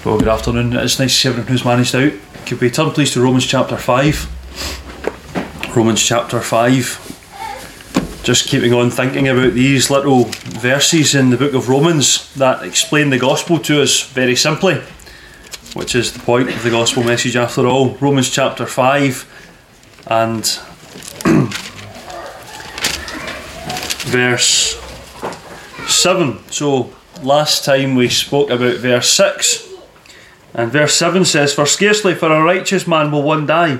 Well, good afternoon. It's nice to see everyone who's managed out. Could we turn please to Romans chapter 5? Romans chapter 5. Just keeping on thinking about these little verses in the book of Romans that explain the gospel to us very simply, which is the point of the gospel message after all. Romans chapter 5 and verse 7. So last time we spoke about verse 6. And verse 7 says, "For scarcely for a righteous man will one die,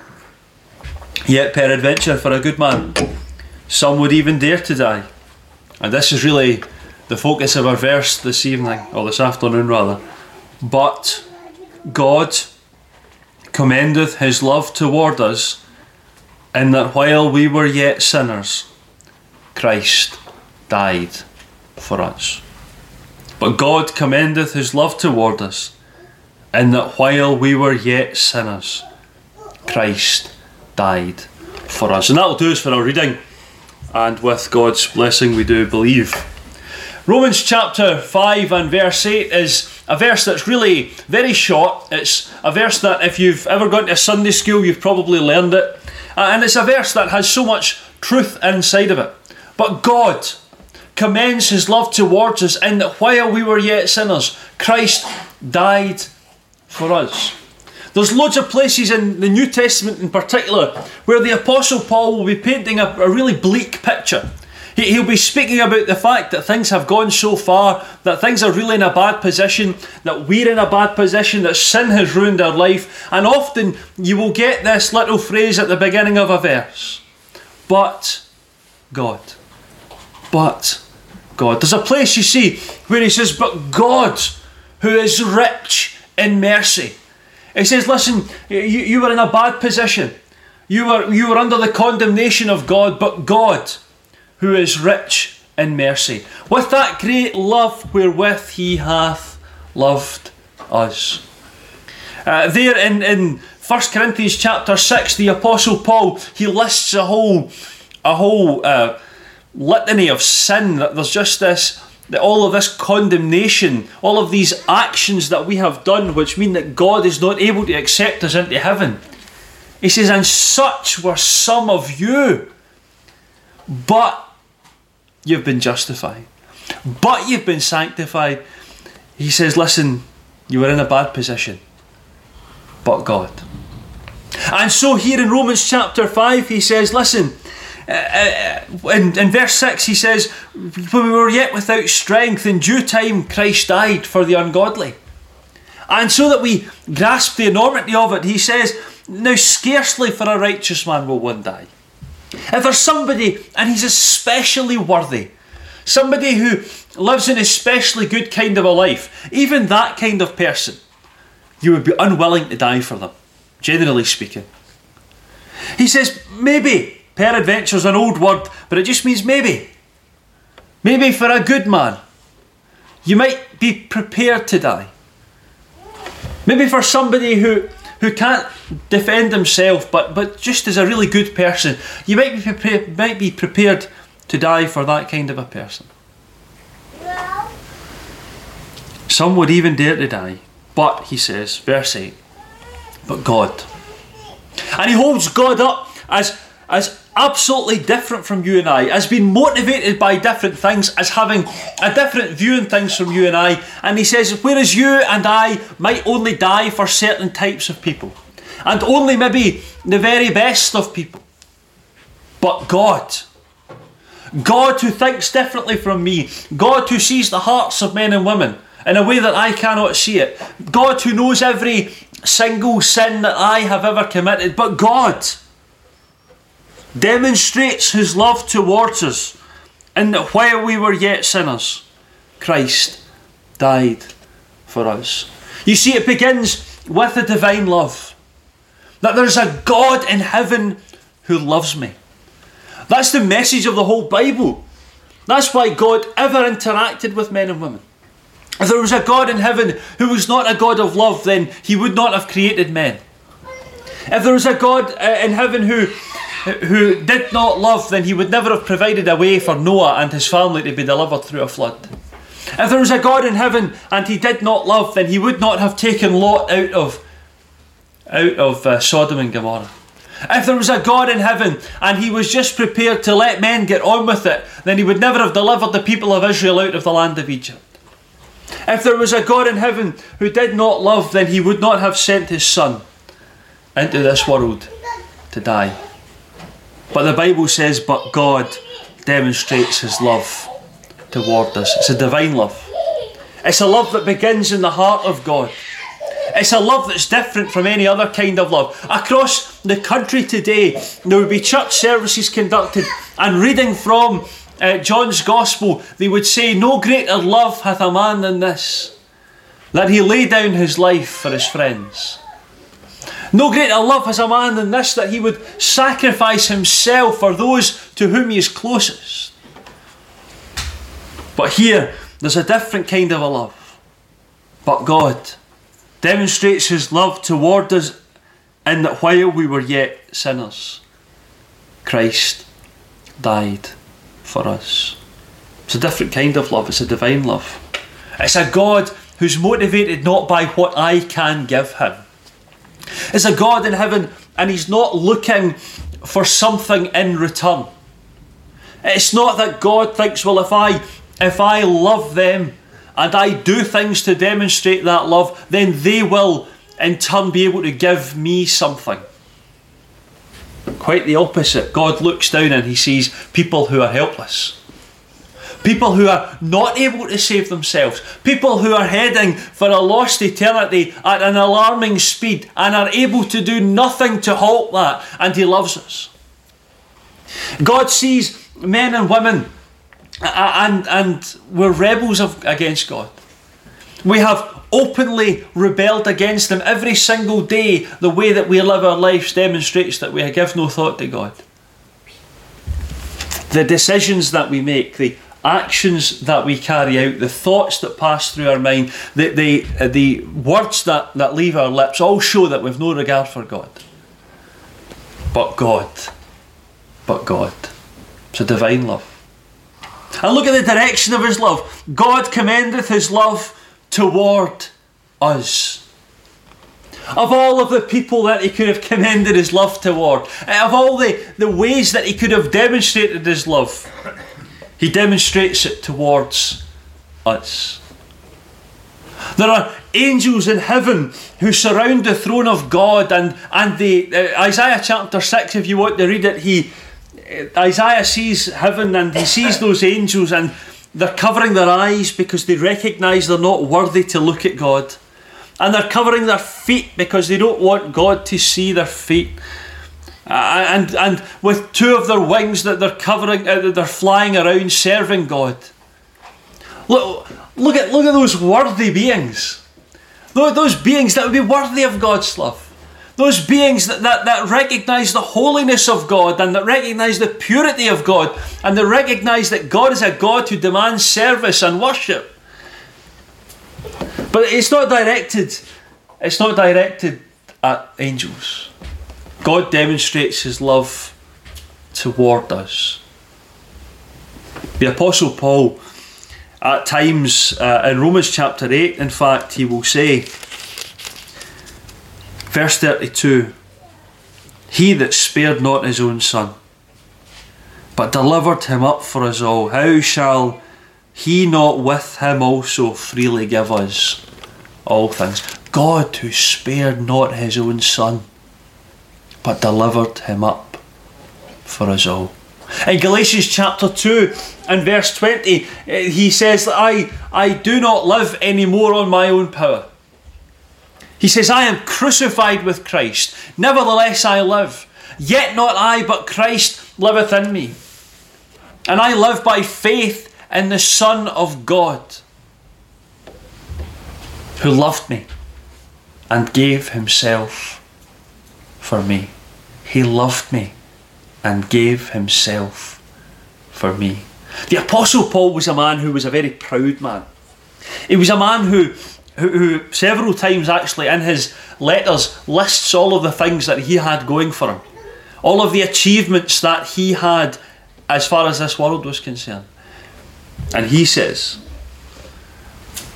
yet peradventure for a good man some would even dare to die." And this is really the focus of our verse this evening, or this afternoon rather. "But God commendeth his love toward us, in that while we were yet sinners, Christ died for us." But God commendeth his love toward us, in that while we were yet sinners, Christ died for us. And that'll do us for our reading, and with God's blessing we do believe. Romans chapter 5 and verse 8 is a verse that's really very short. It's a verse that if you've ever gone to Sunday school you've probably learned it, and it's a verse that has so much truth inside of it. But God commends his love towards us, in that while we were yet sinners, Christ died for us. There's loads of places in the New Testament in particular where the Apostle Paul will be painting a really bleak picture. He'll be speaking about the fact that things have gone so far, that things are really in a bad position, that we're in a bad position, that sin has ruined our life. And often you will get this little phrase at the beginning of a verse: "But God." But God. There's a place you see where he says, "But God, who is rich in mercy." He says, listen, you were in a bad position. You were under the condemnation of God, but God, who is rich in mercy, with that great love wherewith he hath loved us. There in 1 Corinthians chapter 6, the Apostle Paul, he lists a whole litany of sin. That there's just all of this condemnation, all of these actions that we have done, which mean that God is not able to accept us into heaven. He says, "And such were some of you, but you've been justified, but you've been sanctified." He says, listen, you were in a bad position, but God. And so here in Romans chapter 5, he says, listen, in verse 6 he says, "When we were yet without strength, in due time Christ died for the ungodly." And so that we grasp the enormity of it, he says, "Now scarcely for a righteous man will one die." If there's somebody, and he's especially worthy, somebody who lives an especially good kind of a life, even that kind of person, you would be unwilling to die for them, generally speaking. He says, maybe, peradventure is an old word, but it just means maybe. Maybe for a good man, you might be prepared to die. Maybe for somebody who can't defend himself, but just as a really good person, you might be prepared to die for that kind of a person. Some would even dare to die. But, he says, verse 8, "But God." And he holds God up as absolutely different from you and I, as being motivated by different things, as having a different view on things from you and I. And he says, whereas you and I might only die for certain types of people, and only maybe the very best of people, but God who thinks differently from me, God who sees the hearts of men and women in a way that I cannot see it, God who knows every single sin that I have ever committed, but God demonstrates his love towards us, in that while we were yet sinners, Christ died for us. You see, it begins with a divine love. That there's a God in heaven who loves me. That's the message of the whole Bible. That's why God ever interacted with men and women. If there was a God in heaven who was not a God of love, then he would not have created men. If there was a God in heaven who did not love, then he would never have provided a way for Noah and his family to be delivered through a flood. If there was a God in heaven and he did not love, then he would not have taken Lot out of Sodom and Gomorrah. If there was a God in heaven and he was just prepared to let men get on with it, then he would never have delivered the people of Israel out of the land of Egypt. If there was a God in heaven who did not love, then he would not have sent his Son into this world to die. But the Bible says, but God demonstrates his love toward us. It's a divine love. It's a love that begins in the heart of God. It's a love that's different from any other kind of love. Across the country today, there would be church services conducted, and reading from John's Gospel, they would say, no greater love hath a man than this, that he lay down his life for his friends. No greater love has a man than this, that he would sacrifice himself for those to whom he is closest. But here, there's a different kind of a love. But God demonstrates his love toward us in that while we were yet sinners, Christ died for us. It's a different kind of love. It's a divine love. It's a God who's motivated not by what I can give him. It's a God in heaven, and he's not looking for something in return. It's not that God thinks, well, if I love them and I do things to demonstrate that love, then they will in turn be able to give me something. Quite the opposite. God looks down and he sees people who are helpless. People who are not able to save themselves. People who are heading for a lost eternity at an alarming speed and are able to do nothing to halt that. And he loves us. God sees men and women, and we're rebels against God. We have openly rebelled against him every single day. The way that we live our lives demonstrates that we give no thought to God. The decisions that we make, the actions that we carry out, the thoughts that pass through our mind, the words that leave our lips, all show that we've no regard for God. But God. It's a divine love. And look at the direction of his love. God commendeth his love toward us. Of all of the people that he could have commended his love toward, of all the ways that he could have demonstrated his love, he demonstrates it towards us. There are angels in heaven who surround the throne of God, and Isaiah chapter 6, if you want to read it, Isaiah sees heaven and he sees those angels, and they're covering their eyes because they recognise they're not worthy to look at God. And they're covering their feet because they don't want God to see their feet. And with two of their wings that they're covering, they're flying around serving God. Look at those worthy beings. Those beings that would be worthy of God's love. Those beings that recognise the holiness of God, and that recognise the purity of God, and that recognise that God is a God who demands service and worship. But it's not directed at angels. God demonstrates his love toward us. The Apostle Paul, at times in Romans chapter 8, in fact, he will say, verse 32, he that spared not his own son, but delivered him up for us all, how shall he not with him also freely give us all things? God who spared not his own son, but delivered him up for us all. In Galatians chapter 2 and verse 20, he says that I do not live anymore on my own power. He says, I am crucified with Christ, nevertheless I live. Yet not I, but Christ liveth in me. And I live by faith in the Son of God, who loved me and gave himself for me. He loved me and gave himself for me. The Apostle Paul was a man who was a very proud man. He was a man who several times actually in his letters lists all of the things that he had going for him. All of the achievements that he had as far as this world was concerned. And he says,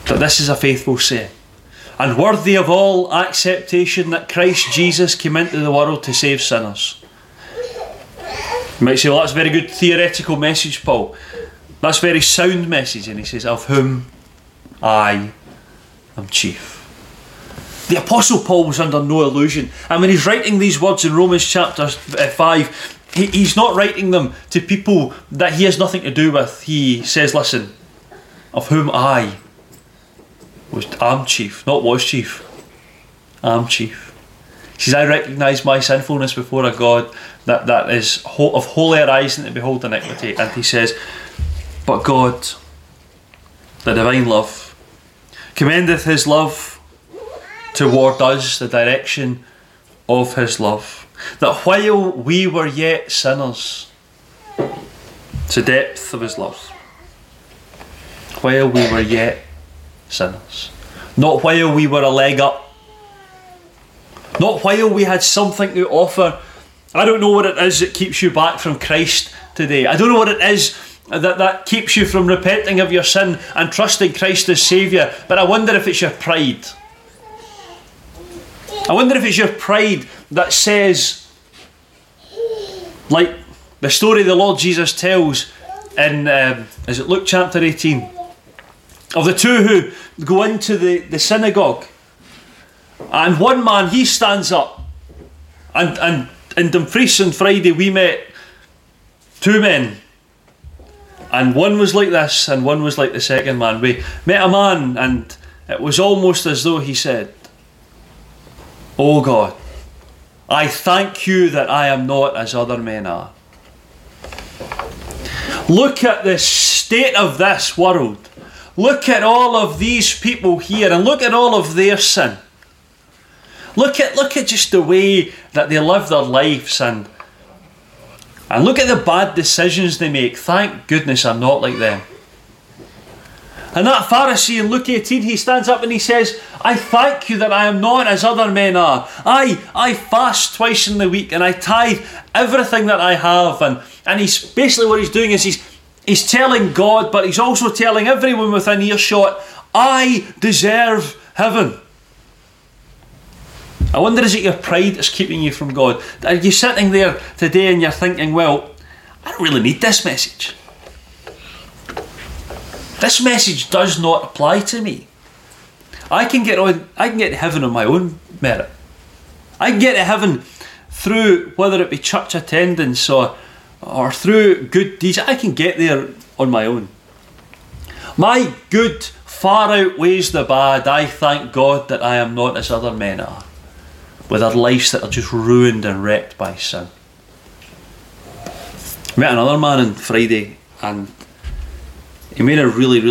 But this is a faithful saying, and worthy of all acceptation, that Christ Jesus came into the world to save sinners. You might say, well, that's a very good theoretical message, Paul. That's a very sound message. And he says, of whom I am chief. The Apostle Paul was under no illusion. And when he's writing these words in Romans chapter 5, he's not writing them to people that he has nothing to do with. He says, listen, of whom I am chief, not was chief. I'm chief. He says, I recognise my sinfulness before a God that is of holier eyes than to behold iniquity. And he says, but God, the divine love, commendeth his love toward us, the direction of his love, that while we were yet sinners, it's the depth of his love, while we were yet sinners, not while we were a leg up, not while we had something to offer. I don't know what it is that keeps you back from Christ today. I don't know what it is that keeps you from repenting of your sin and trusting Christ as Saviour, but I wonder if it's your pride. I wonder if it's your pride that says, like the story the Lord Jesus tells in, is it Luke chapter 18, of the two who go into the synagogue, and one man, he stands up, and in Dumfries on Friday we met two men, and one was like this and one was like the second man. We met a man, and it was almost as though he said, "Oh God, I thank you that I am not as other men are." Look at the state of this world. Look at all of these people here, and look at all of their sin. Look at just the way that they live their lives, and look at the bad decisions they make. Thank goodness I'm not like them. And that Pharisee in Luke 18, he stands up and he says, I thank you that I am not as other men are. I fast twice in the week, and I tithe everything that I have. And he's basically, what he's doing is he's telling God, but he's also telling everyone within earshot, I deserve heaven. I wonder, is it your pride that's keeping you from God? Are you sitting there today and you're thinking, well, I don't really need this message. This message does not apply to me. I can get to heaven on my own merit. I can get to heaven through, whether it be church attendance or through good deeds. I can get there on my own. My good far outweighs the bad. I thank God that I am not as other men are, with their lives that are just ruined and wrecked by sin. I met another man on Friday, and he made a really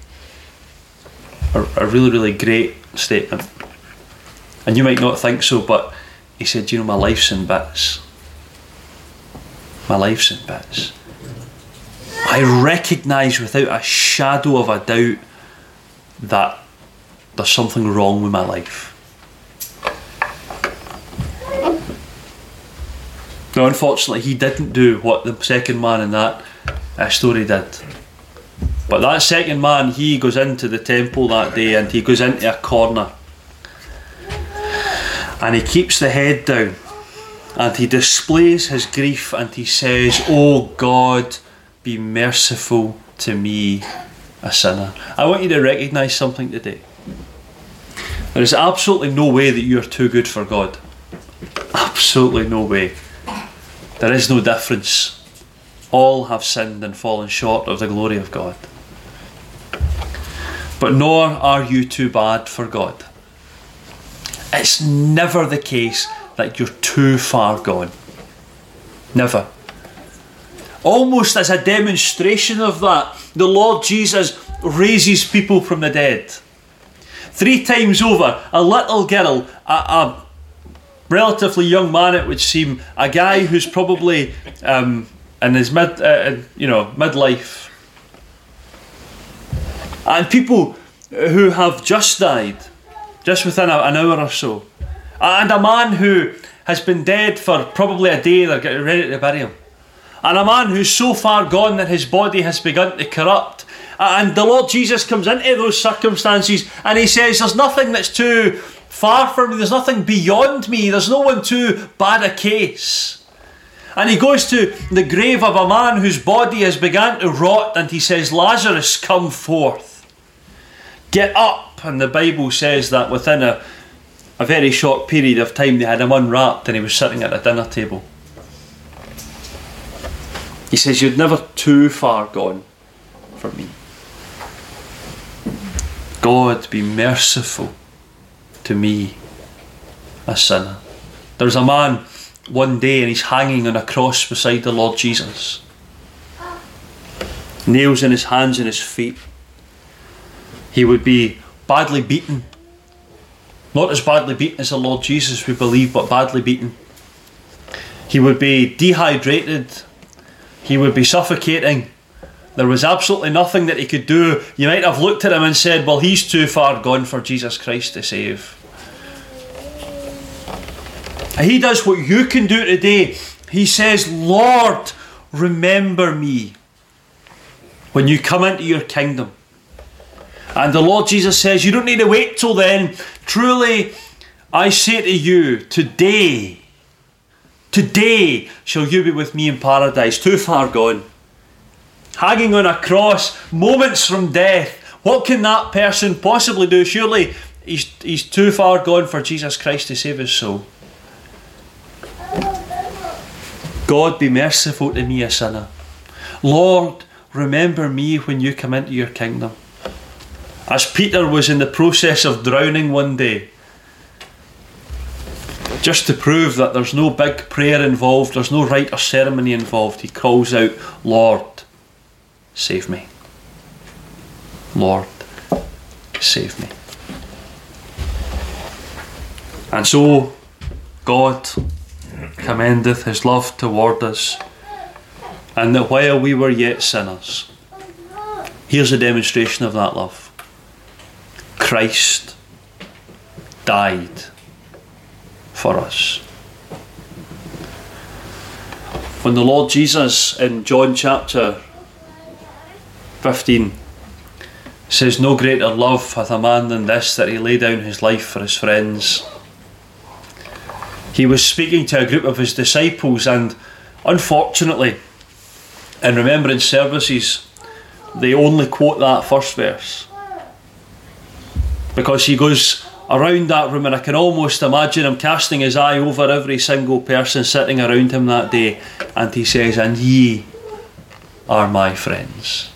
great statement. And you might not think so, but he said, my life's in bits. My life's in bits. I recognise without a shadow of a doubt that there's something wrong with my life. Now, unfortunately, he didn't do what the second man in that story did. But that second man, he goes into the temple that day, and he goes into a corner, and he keeps the head down, and he displays his grief, and he says, "Oh God, be merciful to me, a sinner." I want you to recognise something today. There is absolutely no way that you are too good for God. Absolutely no way. There is no difference. All have sinned and fallen short of the glory of God. But nor are you too bad for God. It's never the case that you're too far gone. Never. Almost as a demonstration of that, the Lord Jesus raises people from the dead. 3 times over, a little girl, a relatively young man, it would seem, a guy who's probably in his midlife, and people who have just died, just within an hour or so, and a man who has been dead for probably a day. They're getting ready to bury him, and a man who's so far gone that his body has begun to corrupt, And the Lord Jesus comes into those circumstances and he says, there's nothing that's too far from me, there's nothing beyond me, there's no one too bad a case. And he goes to the grave of a man whose body has begun to rot, and he says, Lazarus, come forth. Get up. And the Bible says that within a very short period of time they had him unwrapped and he was sitting at a dinner table. He says, you'd never too far gone for me. God, be merciful to me, a sinner. There's a man one day and he's hanging on a cross beside the Lord Jesus. Nails in his hands and his feet. He would be badly beaten. Not as badly beaten as the Lord Jesus, we believe, but badly beaten. He would be dehydrated. He would be suffocating. There was absolutely nothing that he could do. You might have looked at him and said, well, he's too far gone for Jesus Christ to save. And he does what you can do today. He says, Lord, remember me when you come into your kingdom. And the Lord Jesus says, you don't need to wait till then. Truly, I say to you, today shall you be with me in paradise. Too far gone. Hanging on a cross, moments from death. What can that person possibly do? Surely he's too far gone for Jesus Christ to save his soul. God, be merciful to me, a sinner. Lord, remember me when you come into your kingdom. As Peter was in the process of drowning one day, just to prove that there's no big prayer involved, there's no rite or ceremony involved, he calls out, Lord, save me. Lord, save me. And so God commendeth his love toward us, and that while we were yet sinners, here's a demonstration of that love. Christ died for us. When the Lord Jesus in John chapter 15 says, no greater love hath a man than this, that he lay down his life for his friends, he was speaking to a group of his disciples, and unfortunately in remembrance services they only quote that first verse, because he goes around that room and I can almost imagine him casting his eye over every single person sitting around him that day, and he says, and ye are my friends.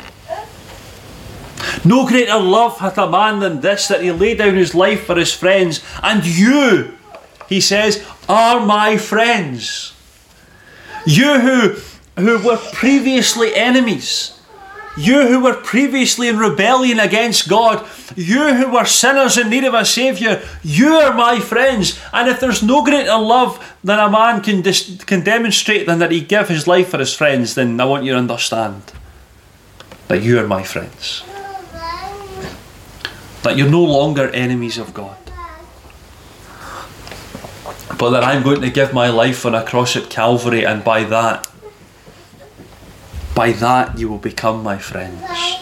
No greater love hath a man than this, that he lay down his life for his friends, and you, he says, are my friends. You who were previously enemies, you who were previously in rebellion against God, you who were sinners in need of a Saviour, you are my friends. And if there's no greater love than a man can demonstrate than that he give his life for his friends, then I want you to understand that you are my friends. That you're no longer enemies of God. But that I'm going to give my life on a cross at Calvary, and by that you will become my friends.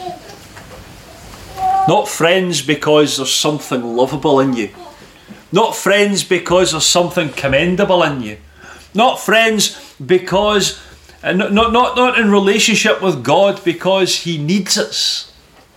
Not friends because there's something lovable in you. Not friends because there's something commendable in you. Not friends because, not in relationship with God because he needs us.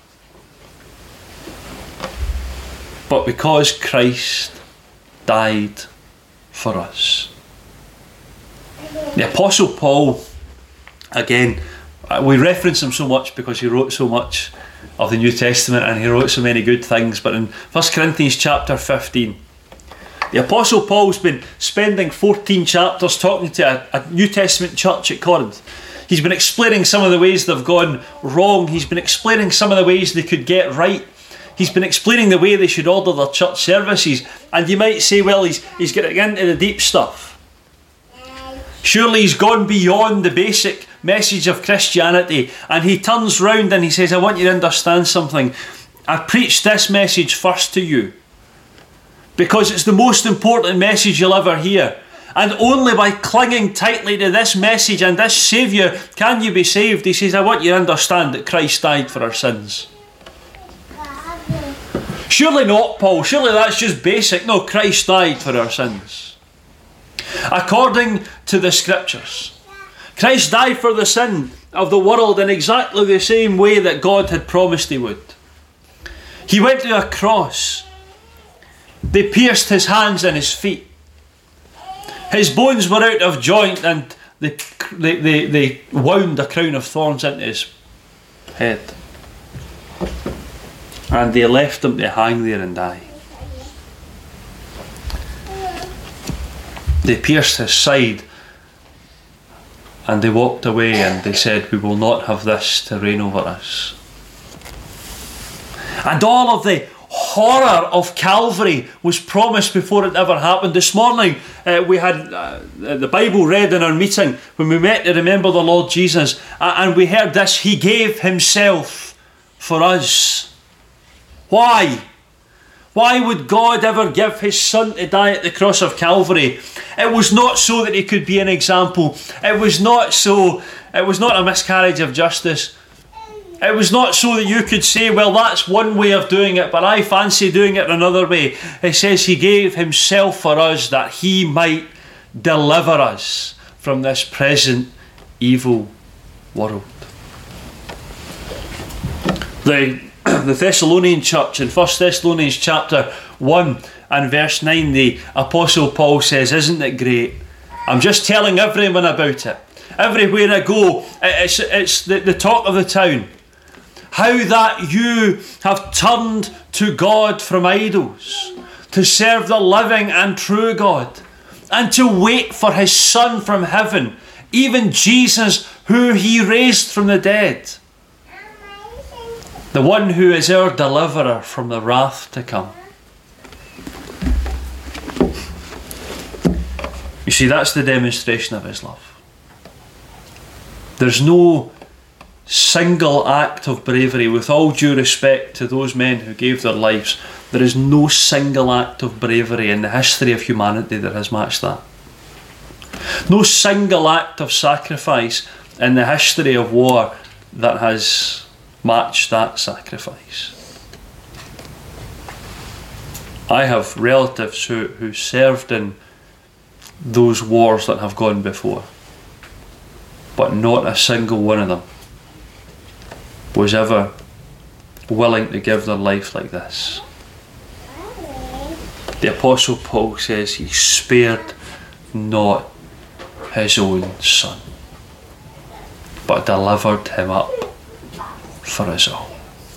But because Christ died for us. The Apostle Paul, again, we reference him so much because he wrote so much of the New Testament and he wrote so many good things, but in 1 Corinthians chapter 15, the Apostle Paul's been spending 14 chapters talking to a New Testament church at Corinth. He's been explaining some of the ways they've gone wrong. He's been explaining some of the ways they could get right. He's been explaining the way they should order their church services. And you might say, well, he's getting into the deep stuff. Surely he's gone beyond the basic message of Christianity. And he turns round and he says, I want you to understand something. I preached this message first to you because it's the most important message you'll ever hear. And only by clinging tightly to this message and this Saviour can you be saved. He says, I want you to understand that Christ died for our sins. Surely not, Paul. Surely that's just basic. No, Christ died for our sins. According to the Scriptures, Christ died for the sin of the world in exactly the same way that God had promised he would. He went to a cross. They pierced his hands and his feet. His bones were out of joint, and they wound a crown of thorns into his head. And they left him to hang there and die. They pierced his side, and they walked away, and they said, we will not have this to reign over us. And all of the horror of Calvary was promised before it ever happened. This morning we had the Bible read in our meeting when we met to remember the Lord Jesus, and we heard this: he gave himself for us. Why? Why would God ever give his son to die at the cross of Calvary? It was not so that he could be an example. It was not a miscarriage of justice. It was not so that you could say, well, that's one way of doing it, but I fancy doing it another way. It says he gave himself for us that he might deliver us from this present evil world. The Thessalonian church in 1 Thessalonians chapter 1 and verse 9, the Apostle Paul says, isn't it great? I'm just telling everyone about it. Everywhere I go, it's the talk of the town. How that you have turned to God from idols, to serve the living and true God, and to wait for his Son from heaven, even Jesus, who he raised from the dead, the one who is our deliverer from the wrath to come. You see, that's the demonstration of his love. There's no single act of bravery. With all due respect to those men who gave their lives, there is no single act of bravery in the history of humanity that has matched that. No single act of sacrifice in the history of war that has matched that sacrifice. I have relatives who served in those wars that have gone before, but not a single one of them was ever willing to give their life like this. The Apostle Paul says he spared not his own son, but delivered him up for us all.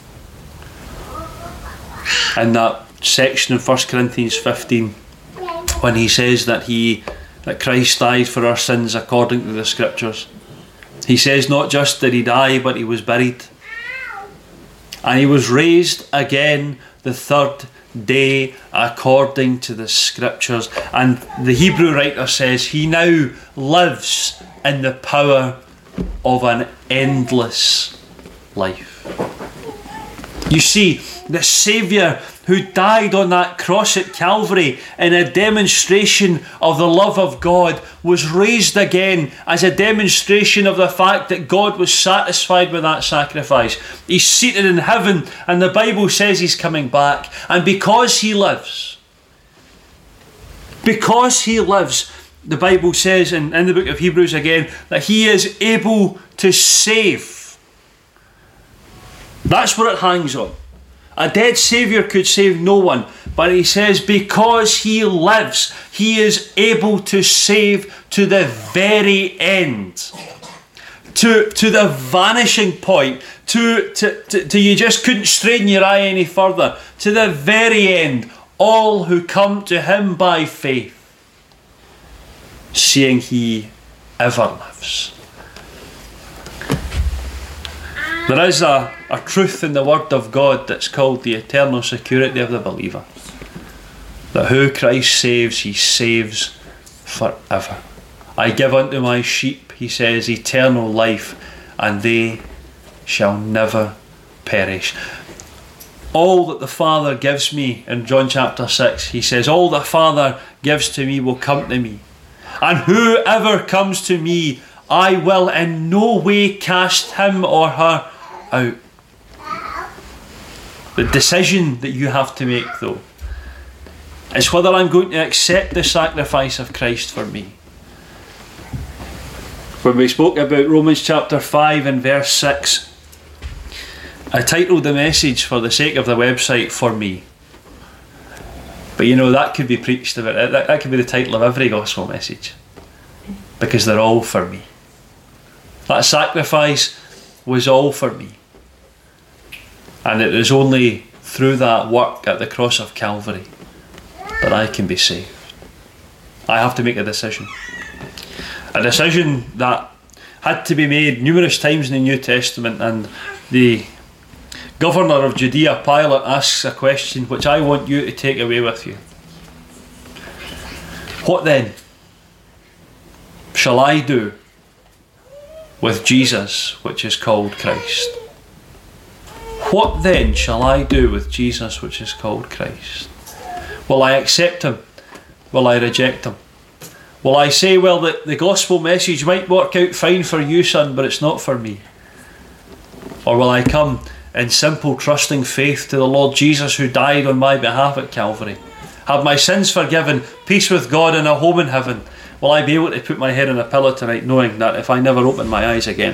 In that section in 1 Corinthians 15, when he says that Christ died for our sins according to the Scriptures, he says not just did he die, but he was buried. And he was raised again the third day according to the Scriptures. And the Hebrew writer says he now lives in the power of an endless life. You see, the Saviour who died on that cross at Calvary in a demonstration of the love of God was raised again as a demonstration of the fact that God was satisfied with that sacrifice. He's seated in heaven, and the Bible says he's coming back. And because he lives, the Bible says in the book of Hebrews again, that he is able to save. That's what it hangs on. A dead Saviour could save no one, but he says because he lives, he is able to save to the very end, to the vanishing point, to you just couldn't straighten your eye any further, to the very end, all who come to him by faith, seeing he ever lives. There is a truth in the Word of God that's called the eternal security of the believer. That who Christ saves, he saves forever. I give unto my sheep, he says, eternal life, and they shall never perish. All that the Father gives me, in John chapter 6, he says, all the Father gives to me will come to me. And whoever comes to me, I will in no way cast him or her out. The decision that you have to make, though, is whether I'm going to accept the sacrifice of Christ for me. When we spoke about Romans chapter 5 and verse 6, I titled the message, for the sake of the website, "For Me." But you know, that could be preached about. That could be the title of every gospel message, because they're all for me. That sacrifice was all for me. And it is only through that work at the cross of Calvary that I can be saved. I have to make a decision. A decision that had to be made numerous times in the New Testament, and the governor of Judea, Pilate, asks a question which I want you to take away with you. What then shall I do with Jesus, which is called Christ? What then shall I do with Jesus, which is called Christ? Will I accept him? Will I reject him? Will I say, well, the gospel message might work out fine for you, son, but it's not for me? Or will I come in simple trusting faith to the Lord Jesus, who died on my behalf at Calvary, have my sins forgiven, peace with God and a home in heaven? Will I be able to put my head on a pillow tonight knowing that if I never open my eyes again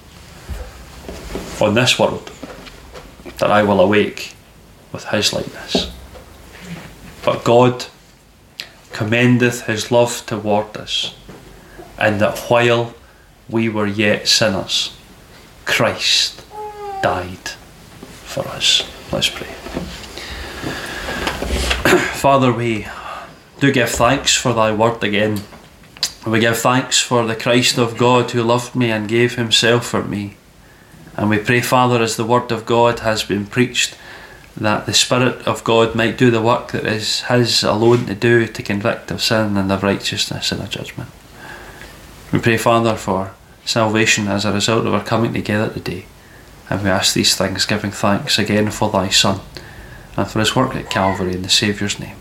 on this world, that I will awake with his likeness? But God commendeth his love toward us, and that while we were yet sinners, Christ died for us. Let's pray. Father, we do give thanks for thy word again. We give thanks for the Christ of God who loved me and gave himself for me. And we pray, Father, as the word of God has been preached, that the Spirit of God might do the work that is his alone to do, to convict of sin and of righteousness and of judgment. We pray, Father, for salvation as a result of our coming together today. And we ask these things, giving thanks again for thy Son and for his work at Calvary, in the Saviour's name.